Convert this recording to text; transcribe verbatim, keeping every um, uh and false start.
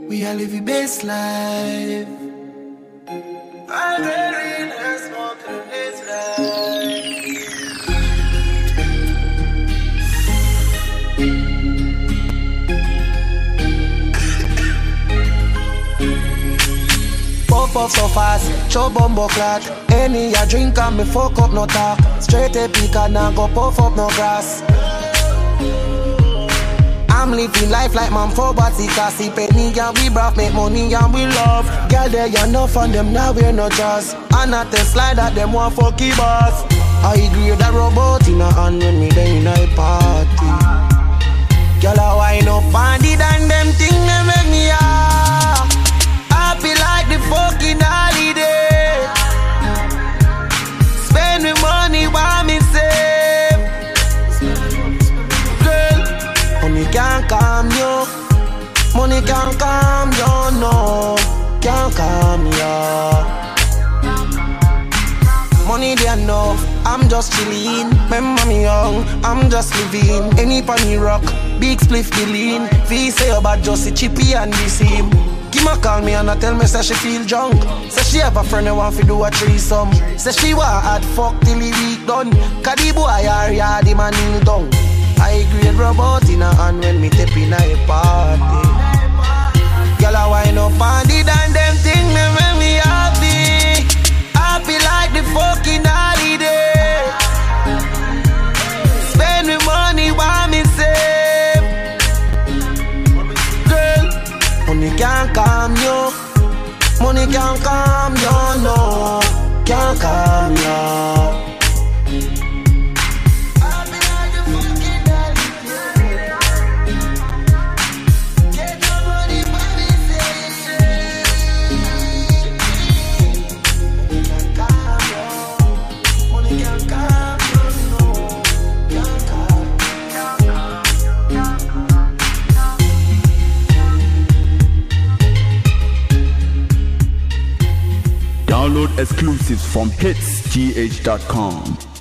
We are living best life. I'm very nice, smoking this life. Puff up so fast, chow bumbo clot. Any ya drink and me fuck up no talk. Straight a pick and now go puff up no grass. I'm living life like man for body, classy penny and we brav, make money and we love. Girl there you enough and them now we're no jazz. And at the slide that them want fucky boss. I agree that robot in a hand when me there in a party. Girl I wind up and it and them thing they make me ah happy like the fucking holiday. Spend me money while me save. Girl, money can't calm you. Money can't calm you, no. Can't calm you. Money they enough, I'm just chillin'. Remember me young, I'm just living. Any funny rock, big spliff the lean. Fee say about just a chippy and the same. Kima call me and I tell me say she feel drunk. Say she have a friend who want to do a threesome. Say she want hard fuck till the week done. Cause the boy are yard him and kneel down. I grade robot in a hand when me tap in a party. Girl I wind up on it and them thing me make me happy. Happy like the fucking holiday. Spend me money while me save. Girl, money can't calm you. Money can't calm you, no. Can't calm you. Download exclusives from hits g h dot com.